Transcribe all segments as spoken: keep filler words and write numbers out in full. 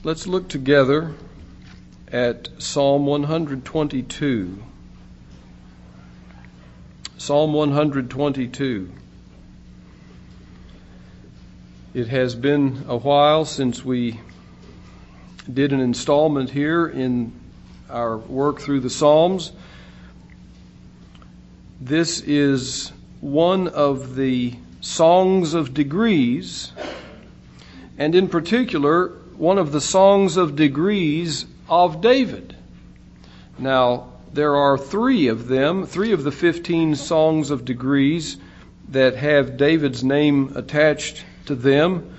Let's look together at Psalm one twenty-two. Psalm one twenty-two. It has been a while since we did an installment here in our work through the Psalms. This is one of the songs of degrees, and in particular, one of the songs of degrees of David. Now, there are three of them, three of the fifteen songs of degrees that have David's name attached to them,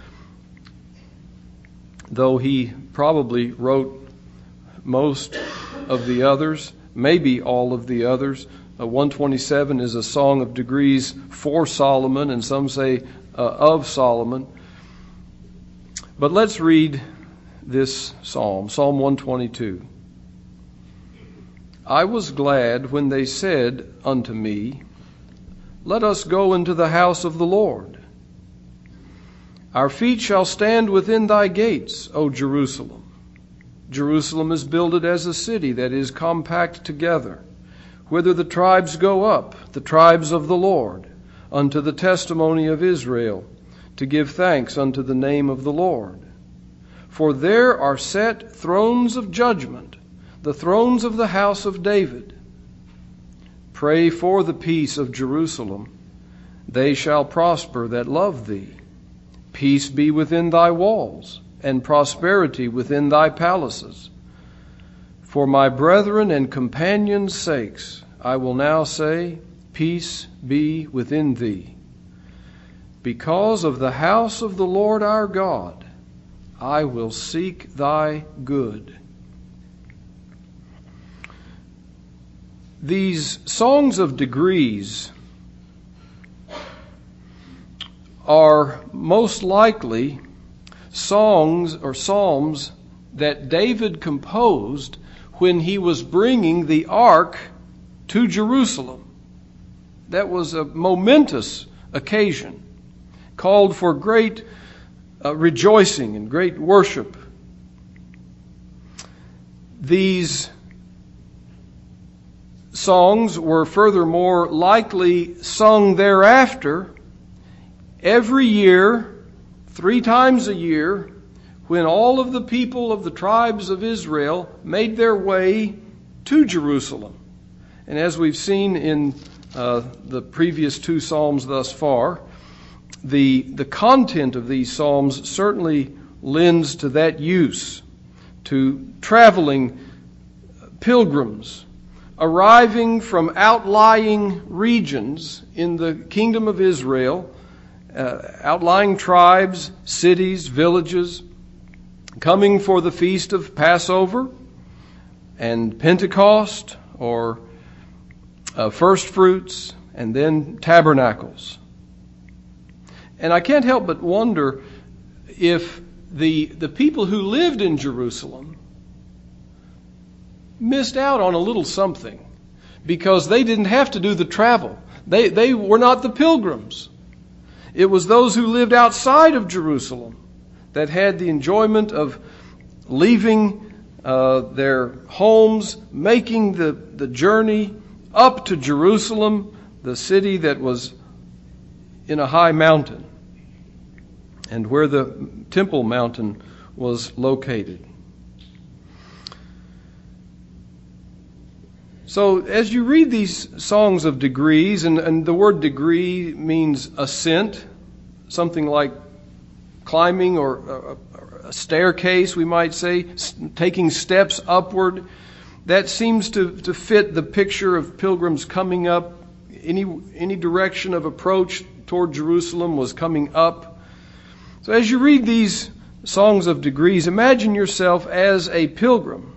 though he probably wrote most of the others, maybe all of the others. Uh, one twenty-seven is a song of degrees for Solomon, and some say uh, of Solomon. But let's read this psalm, Psalm one twenty-two. I was glad when they said unto me, let us go into the house of the Lord. Our feet shall stand within thy gates, O Jerusalem. Jerusalem is builded as a city that is compact together, whither the tribes go up, the tribes of the Lord, unto the testimony of Israel, to give thanks unto the name of the Lord. For there are set thrones of judgment, the thrones of the house of David. Pray for the peace of Jerusalem. They shall prosper that love thee. Peace be within thy walls, and prosperity within thy palaces. For my brethren and companions' sakes, I will now say, peace be within thee. Because of the house of the Lord our God, I will seek thy good. These songs of degrees are most likely songs or psalms that David composed when he was bringing the ark to Jerusalem. That was a momentous occasion, called for great uh, rejoicing and great worship. These songs were furthermore likely sung thereafter every year, three times a year, when all of the people of the tribes of Israel made their way to Jerusalem. And as we've seen in uh, the previous two psalms thus far, the, the content of these psalms certainly lends to that use, to traveling pilgrims arriving from outlying regions in the kingdom of Israel, uh, outlying tribes, cities, villages, coming for the feast of Passover and Pentecost, or uh, first fruits, and then tabernacles. And I can't help but wonder if the the people who lived in Jerusalem missed out on a little something, because they didn't have to do the travel. They they were not the pilgrims. It was those who lived outside of Jerusalem that had the enjoyment of leaving uh, their homes, making the, the journey up to Jerusalem, the city that was in a high mountain, and where the Temple Mountain was located. So as you read these songs of degrees, and, and the word degree means ascent, something like climbing or a, a staircase, we might say, taking steps upward. That seems to, to fit the picture of pilgrims coming up. Any, any direction of approach toward Jerusalem was coming up. So as you read these songs of degrees, imagine yourself as a pilgrim,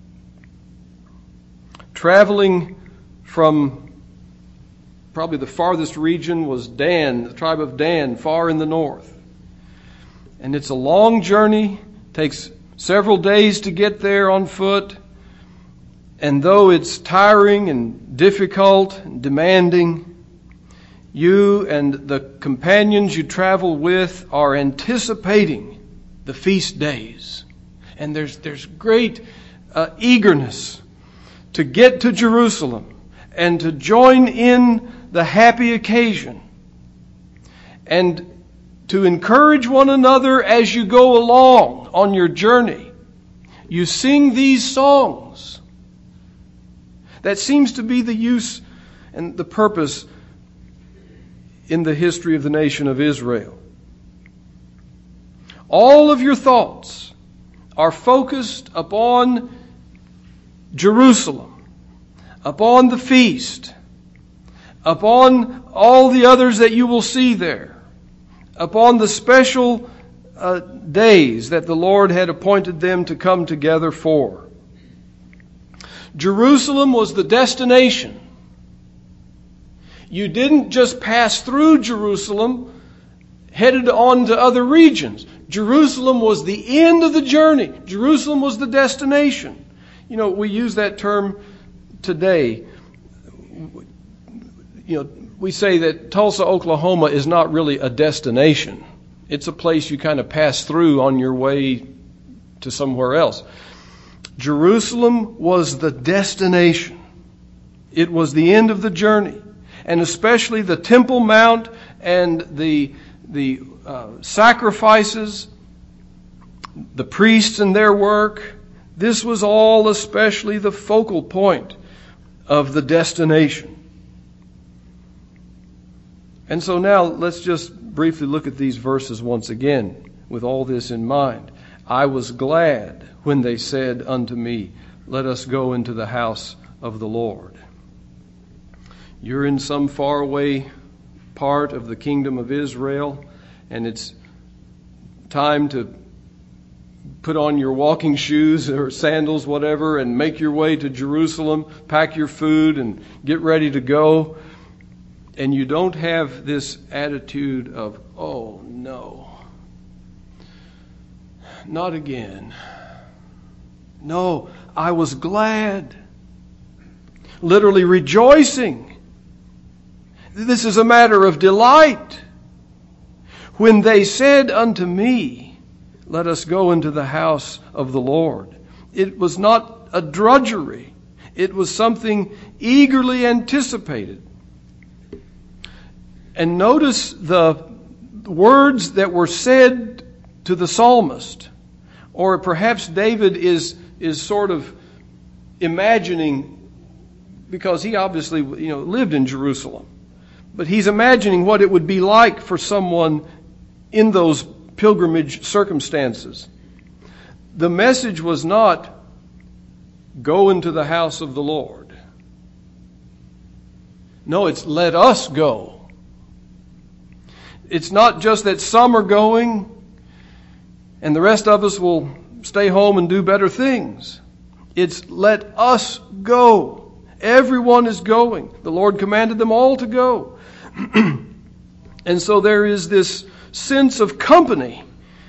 traveling from, probably the farthest region was Dan, the tribe of Dan, far in the north. And it's a long journey, takes several days to get there on foot. And though it's tiring and difficult and demanding, you and the companions you travel with are anticipating the feast days. And there's, there's great uh, eagerness to get to Jerusalem and to join in the happy occasion and to encourage one another as you go along on your journey. You sing these songs. That seems to be the use and the purpose in the history of the nation of Israel. All of your thoughts are focused upon Jerusalem, upon the feast, upon all the others that you will see there, upon the special uh, days that the Lord had appointed them to come together for. Jerusalem was the destination. You didn't just pass through Jerusalem, headed on to other regions. Jerusalem was the end of the journey. Jerusalem was the destination. You know, we use that term today. You know, we say that Tulsa, Oklahoma is not really a destination. It's a place you kind of pass through on your way to somewhere else. Jerusalem was the destination. It was the end of the journey. And especially the Temple Mount and the, the uh, sacrifices, the priests and their work, this was all especially the focal point of the destination. And so now let's just briefly look at these verses once again with all this in mind. I was glad when they said unto me, let us go into the house of the Lord. You're in some faraway part of the kingdom of Israel, and it's time to put on your walking shoes or sandals, whatever, and make your way to Jerusalem, pack your food, and get ready to go. And you don't have this attitude of, oh no, not again. No, I was glad, literally rejoicing. This is a matter of delight. When they said unto me, let us go into the house of the Lord. It was not a drudgery. It was something eagerly anticipated. And notice the words that were said to the psalmist. Or perhaps David is, is sort of imagining, because he obviously, you know, lived in Jerusalem. But he's imagining what it would be like for someone in those pilgrimage circumstances. The message was not, go into the house of the Lord. No, it's let us go. It's not just that some are going and the rest of us will stay home and do better things. It's let us go. Everyone is going. The Lord commanded them all to go. And so there is this sense of company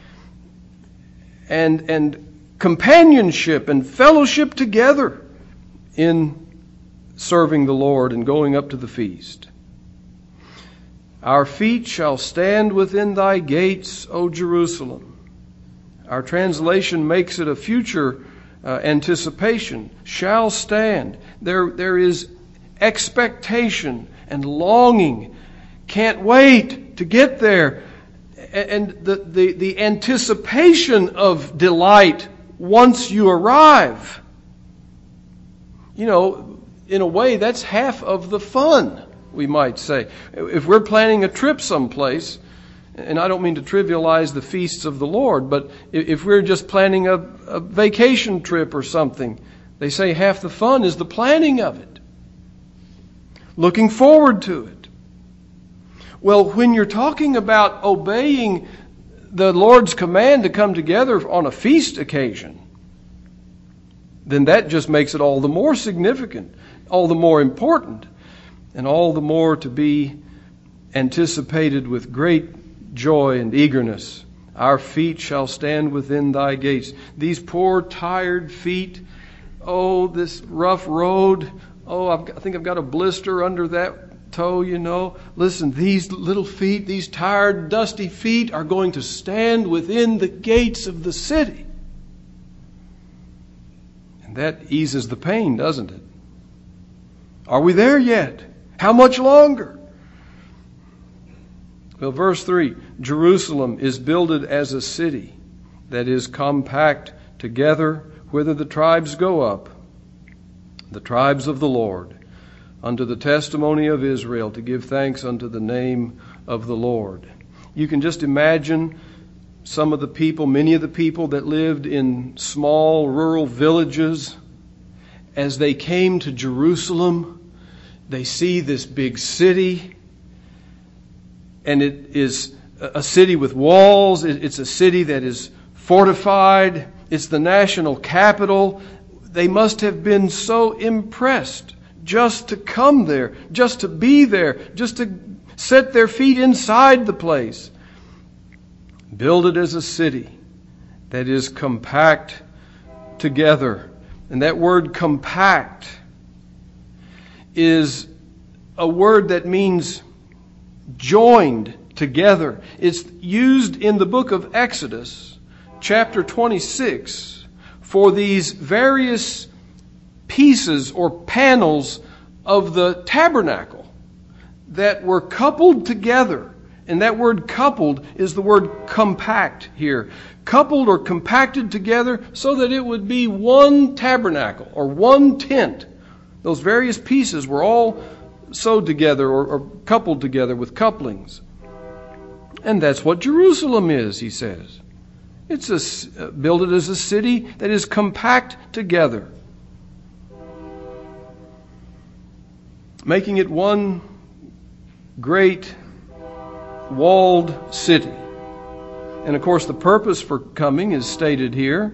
and, and companionship and fellowship together in serving the Lord and going up to the feast. Our feet shall stand within thy gates, O Jerusalem. Our translation makes it a future uh, anticipation. Shall stand. There, there is expectation and longing. Can't wait to get there. And the, the, the anticipation of delight once you arrive. You know, in a way, that's half of the fun, we might say. If we're planning a trip someplace, and I don't mean to trivialize the feasts of the Lord, but if we're just planning a, a vacation trip or something, they say half the fun is the planning of it. Looking forward to it. Well, when you're talking about obeying the Lord's command to come together on a feast occasion, then that just makes it all the more significant, all the more important, and all the more to be anticipated with great joy and eagerness. Our feet shall stand within thy gates. These poor, tired feet, oh, this rough road, oh, I've got, I think I've got a blister under that toe, you know. Listen, these little feet, these tired, dusty feet are going to stand within the gates of the city. And that eases the pain, doesn't it? Are we there yet? How much longer? Well, verse three, Jerusalem is builded as a city that is compact together, whither the tribes go up, the tribes of the Lord, unto the testimony of Israel, to give thanks unto the name of the Lord. You can just imagine some of the people, many of the people that lived in small rural villages, as they came to Jerusalem, they see this big city, and it is a city with walls. It's a city that is fortified. It's the national capital. They must have been so impressed just to come there, just to be there, just to set their feet inside the place. Build it as a city that is compact together. And that word compact is a word that means joined together. It's used in the book of Exodus, chapter twenty-six, for these various pieces or panels of the tabernacle that were coupled together. And that word coupled is the word compact here. Coupled or compacted together so that it would be one tabernacle or one tent. Those various pieces were all sewed together or, or coupled together with couplings. And that's what Jerusalem is, he says. It's a, uh, build it as a city that is compact together, making it one great walled city. And of course the purpose for coming is stated here.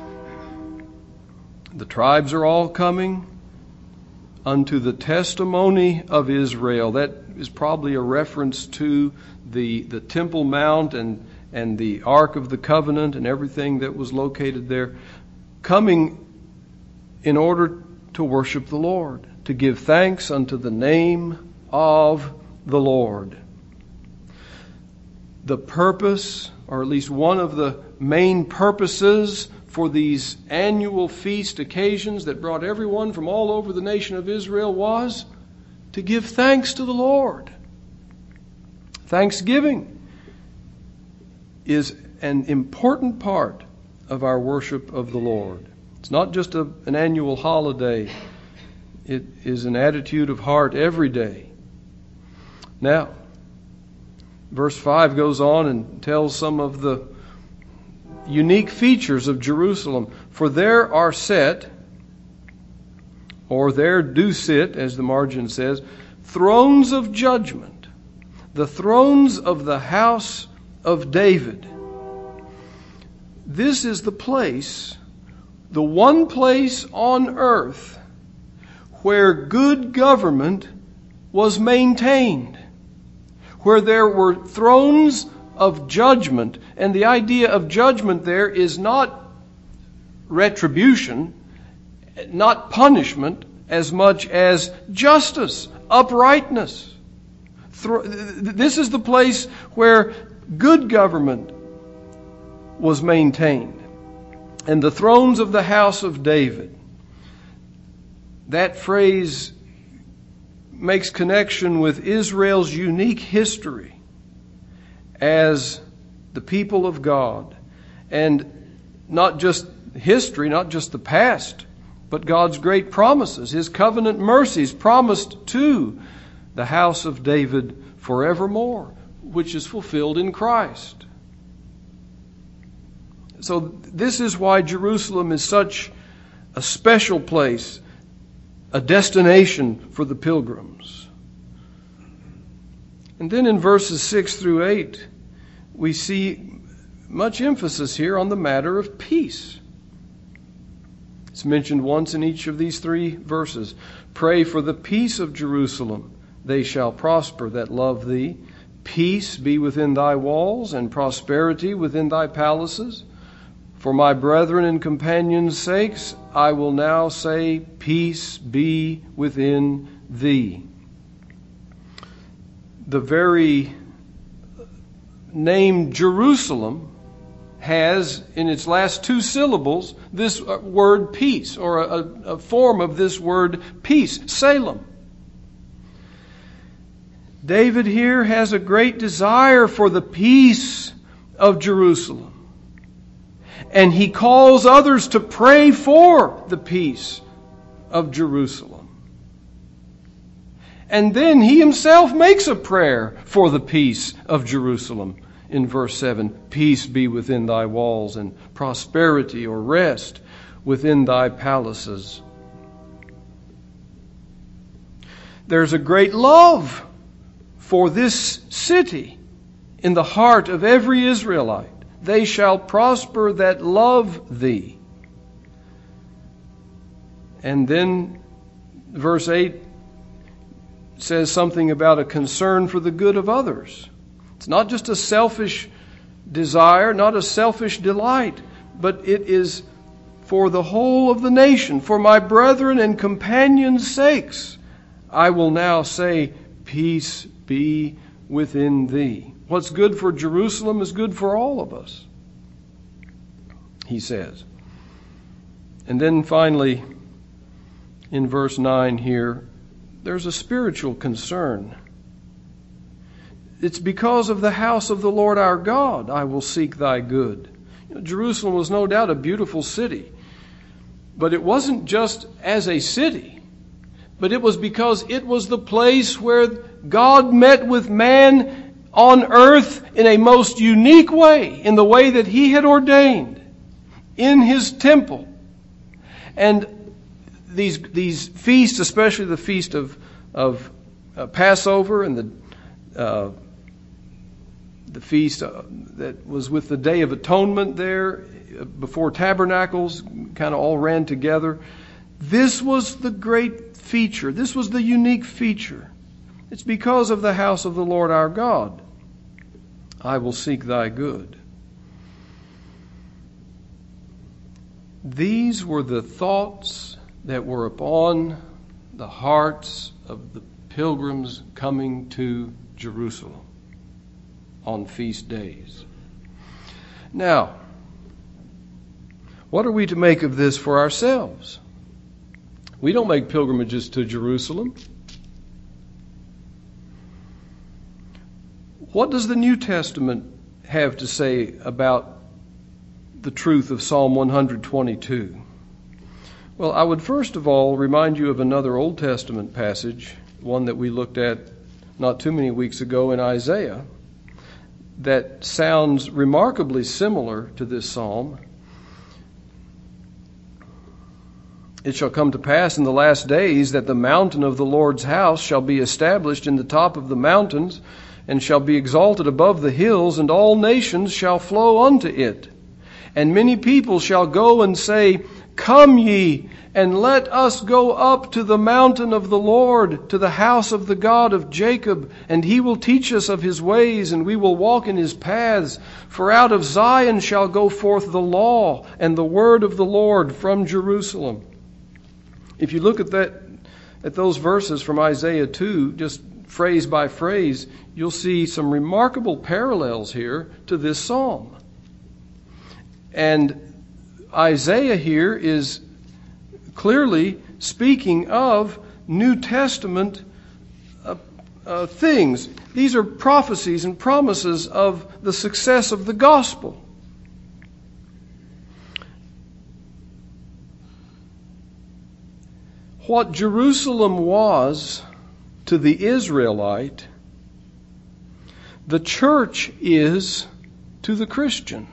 The tribes are all coming unto the testimony of Israel. That is probably a reference to the, the Temple Mount and, and the Ark of the Covenant and everything that was located there. Coming in order to worship the Lord, to give thanks unto the name of the Lord. The purpose, or at least one of the main purposes for these annual feast occasions that brought everyone from all over the nation of Israel, was to give thanks to the Lord. Thanksgiving is an important part of our worship of the Lord. It's not just a, an annual holiday. It is an attitude of heart every day. Now, verse five goes on and tells some of the unique features of Jerusalem. For there are set, or there do sit, as the margin says, thrones of judgment, the thrones of the house of David. This is the place, the one place on earth where good government was maintained, where there were thrones of judgment. And the idea of judgment there is not retribution, not punishment, as much as justice, uprightness. This is the place where good government was maintained. And the thrones of the house of David. That phrase makes connection with Israel's unique history as the people of God. And not just history, not just the past, but God's great promises, His covenant mercies promised to the house of David forevermore, which is fulfilled in Christ. So this is why Jerusalem is such a special place, a destination for the pilgrims. And then in verses six through eight, we see much emphasis here on the matter of peace. It's mentioned once in each of these three verses. Pray for the peace of Jerusalem. They shall prosper that love thee. Peace be within thy walls, and prosperity within thy palaces. For my brethren and companions' sakes, I will now say, peace be within thee. The very name Jerusalem has in its last two syllables this word peace, or a, a form of this word peace, Salem. David here has a great desire for the peace of Jerusalem. And he calls others to pray for the peace of Jerusalem. And then he himself makes a prayer for the peace of Jerusalem. In verse seven, peace be within thy walls, and prosperity or rest within thy palaces. There's a great love for this city in the heart of every Israelite. They shall prosper that love thee. And then verse eight says something about a concern for the good of others. It's not just a selfish desire, not a selfish delight, but it is for the whole of the nation, for my brethren and companions' sakes. I will now say, peace be within thee. What's good for Jerusalem is good for all of us, he says. And then finally, in verse nine here, there's a spiritual concern. It's because of the house of the Lord our God I will seek thy good. You know, Jerusalem was no doubt a beautiful city, but it wasn't just as a city, but it was because it was the place where God met with man on earth in a most unique way, in the way that he had ordained, in his temple. And these these feasts, especially the feast of of uh, Passover and the uh, the feast uh, that was with the Day of Atonement there uh, before Tabernacles, kind of all ran together. This was the great feature. This was the unique feature. It's because of the house of the Lord our God I will seek thy good. These were the thoughts that were upon the hearts of the pilgrims coming to Jerusalem on feast days. Now, what are we to make of this for ourselves? We don't make pilgrimages to Jerusalem. What does the New Testament have to say about the truth of Psalm one twenty-two? Well, I would first of all remind you of another Old Testament passage, one that we looked at not too many weeks ago in Isaiah, that sounds remarkably similar to this psalm. It shall come to pass in the last days that the mountain of the Lord's house shall be established in the top of the mountains, and shall be exalted above the hills, and all nations shall flow unto it. And many people shall go and say, Come ye, and let us go up to the mountain of the Lord, to the house of the God of Jacob, and he will teach us of his ways, and we will walk in his paths. For out of Zion shall go forth the law and the word of the Lord from Jerusalem. If you look at that, at those verses from Isaiah two, just phrase by phrase, you'll see some remarkable parallels here to this psalm. And Isaiah here is clearly speaking of New Testament uh, uh, things. These are prophecies and promises of the success of the gospel. What Jerusalem was to the Israelite, the church is to the Christian.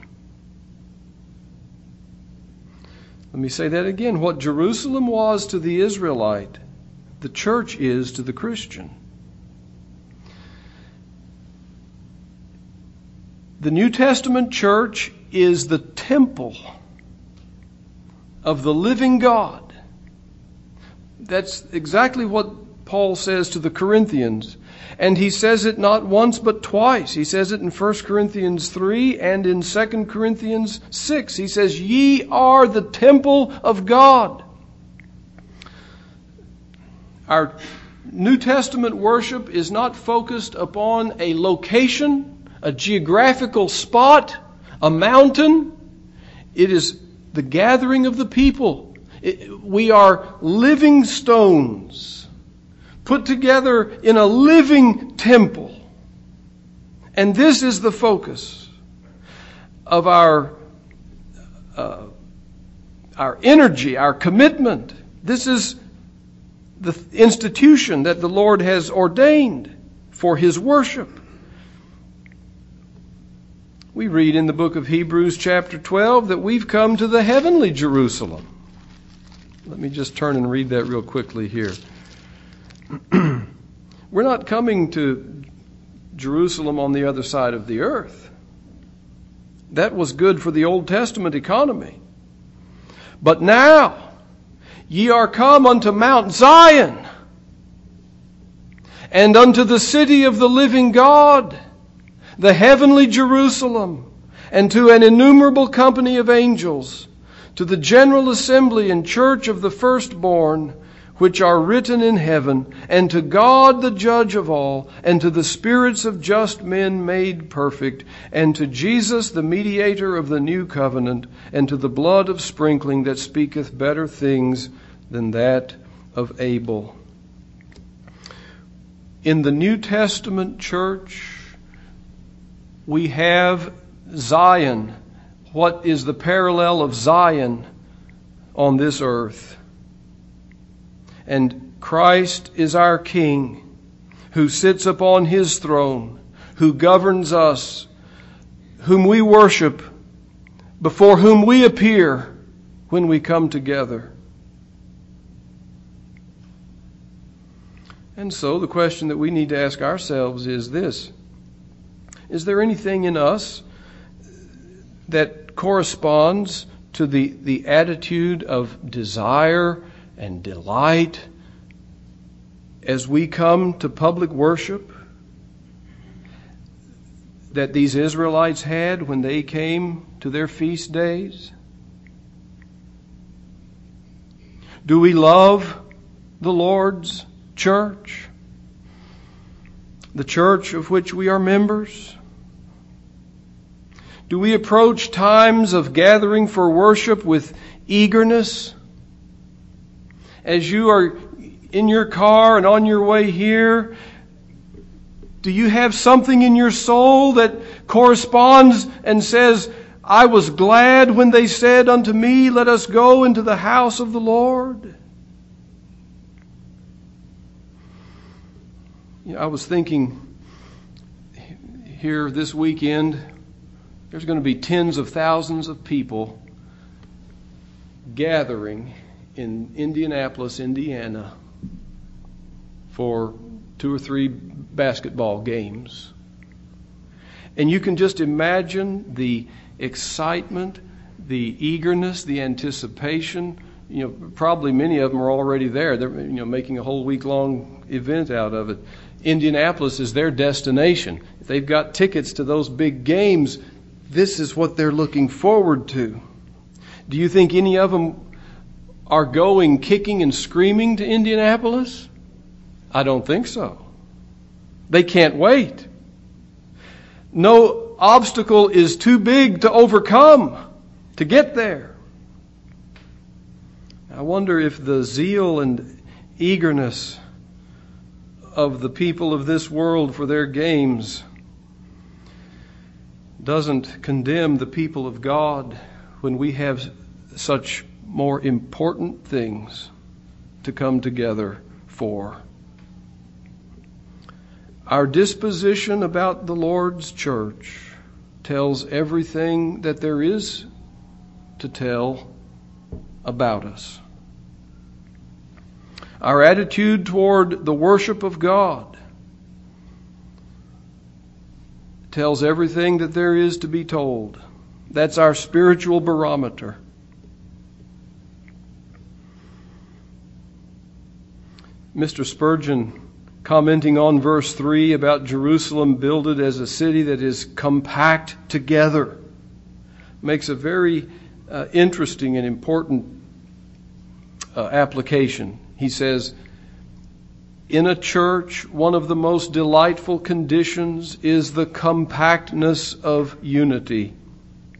Let me say that again. What Jerusalem was to the Israelite, the church is to the Christian. The New Testament church is the temple of the living God. That's exactly what Paul says to the Corinthians. And he says it not once but twice. He says it in First Corinthians three and in Second Corinthians six. He says, Ye are the temple of God. Our New Testament worship is not focused upon a location, a geographical spot, A mountain, it is the gathering of the people. It, we are living stones put together in a living temple. And this is the focus of our uh, our energy, our commitment. This is the institution that the Lord has ordained for His worship. We read in the book of Hebrews chapter twelve that we've come to the heavenly Jerusalem. Let me just turn and read that real quickly here. We're not coming to Jerusalem on the other side of the earth. That was good for the Old Testament economy. But now, ye are come unto Mount Zion, and unto the city of the living God, the heavenly Jerusalem, and to an innumerable company of angels, to the general assembly and church of the firstborn, which are written in heaven, and to God the judge of all, and to the spirits of just men made perfect, and to Jesus the mediator of the new covenant, and to the blood of sprinkling that speaketh better things than that of Abel. In the New Testament church, we have Zion. What is the parallel of Zion on this earth? And Christ is our King, who sits upon His throne, who governs us, whom we worship, before whom we appear when we come together. And so the question that we need to ask ourselves is this: is there anything in us that corresponds to the, the attitude of desire and delight as we come to public worship that these Israelites had when they came to their feast days? Do we love the Lord's church, the church of which we are members? Do we approach times of gathering for worship with eagerness? As you are in your car and on your way here, do you have something in your soul that corresponds and says, I was glad when they said unto me, let us go into the house of the Lord? You know, I was thinking here this weekend, there's going to be tens of thousands of people gathering in Indianapolis, Indiana, for two or three basketball games. And you can just imagine the excitement, the eagerness, the anticipation. You know, probably many of them are already there. They're, you know, making a whole week-long event out of it. Indianapolis is their destination. If they've got tickets to those big games, this is what they're looking forward to. Do you think any of them are going kicking and screaming to Indianapolis? I don't think so. They can't wait. No obstacle is too big to overcome to get there. I wonder if the zeal and eagerness of the people of this world for their games doesn't condemn the people of God when we have such more important things to come together for. Our disposition about the Lord's church tells everything that there is to tell about us. Our attitude toward the worship of God tells everything that there is to be told. That's our spiritual barometer. Mister Spurgeon, commenting on verse three about Jerusalem builded as a city that is compact together, makes a very uh, interesting and important uh, application. He says, in a church, one of the most delightful conditions is the compactness of unity.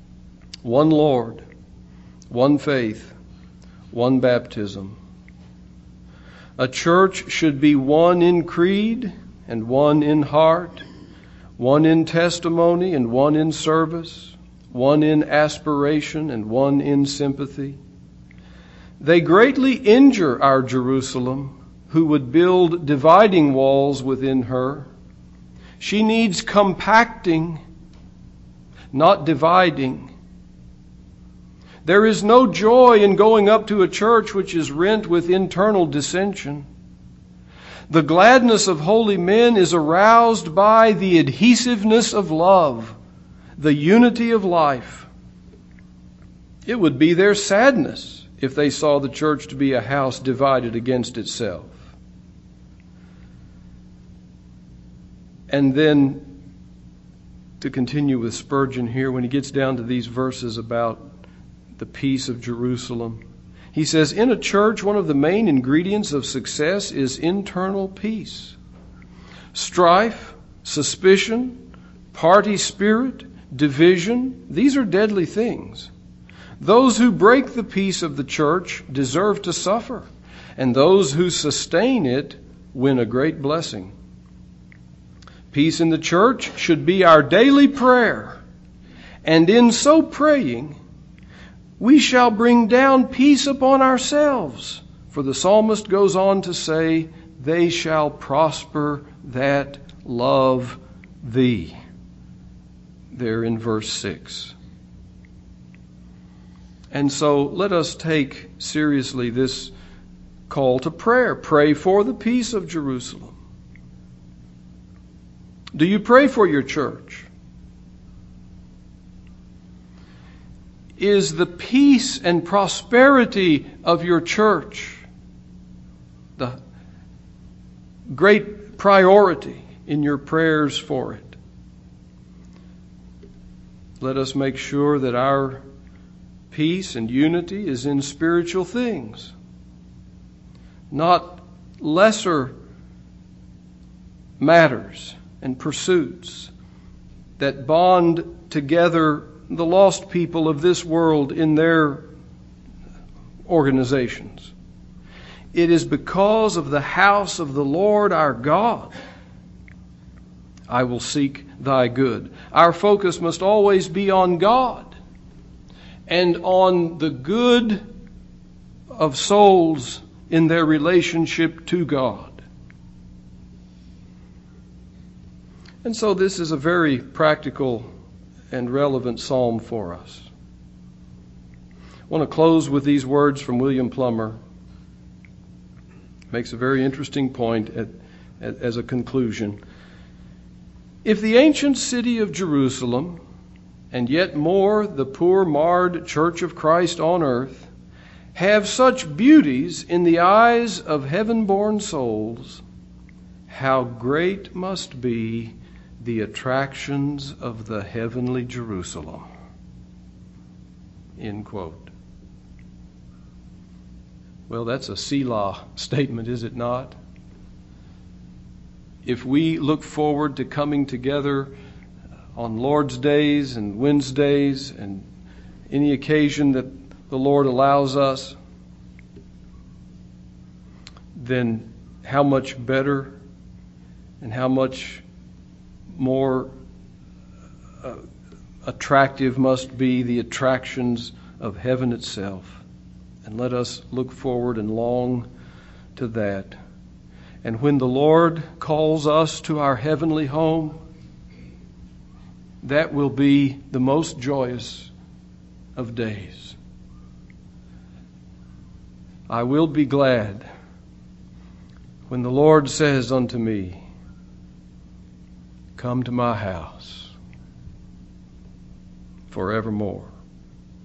one Lord, one faith, one baptism. A church should be one in creed and one in heart, one in testimony and one in service, one in aspiration and one in sympathy. They greatly injure our Jerusalem, who would build dividing walls within her. She needs compacting, not dividing. There is no joy in going up to a church which is rent with internal dissension. The gladness of holy men is aroused by the adhesiveness of love, the unity of life. It would be their sadness if they saw the church to be a house divided against itself. And then, to continue with Spurgeon here, when he gets down to these verses about the peace of Jerusalem, he says, in a church, one of the main ingredients of success is internal peace. Strife, suspicion, party spirit, division, these are deadly things. Those who break the peace of the church deserve to suffer, and those who sustain it win a great blessing. Peace in the church should be our daily prayer, and in so praying, we shall bring down peace upon ourselves. For the psalmist goes on to say, they shall prosper that love thee. There in verse six. And so let us take seriously this call to prayer. Pray for the peace of Jerusalem. Do you pray for your church? Is the peace and prosperity of your church the great priority in your prayers for it? Let us make sure that our peace and unity is in spiritual things, not lesser matters and pursuits that bond together the lost people of this world in their organizations. It is because of the house of the Lord our God I will seek thy good. Our focus must always be on God and on the good of souls in their relationship to God. And so this is a very practical and relevant psalm for us. I want to close with these words from William Plummer. Makes a very interesting point at, at, as a conclusion. If the ancient city of Jerusalem, and yet more the poor marred church of Christ on earth, have such beauties in the eyes of heaven-born souls, how great must be the attractions of the heavenly Jerusalem. End quote. Well, that's a Selah statement, is it not? If we look forward to coming together on Lord's days and Wednesdays and any occasion that the Lord allows us, then how much better and how much more uh, attractive must be the attractions of heaven itself. And let us look forward and long to that. And when the Lord calls us to our heavenly home, that will be the most joyous of days. I will be glad when the Lord says unto me, come to my house forevermore.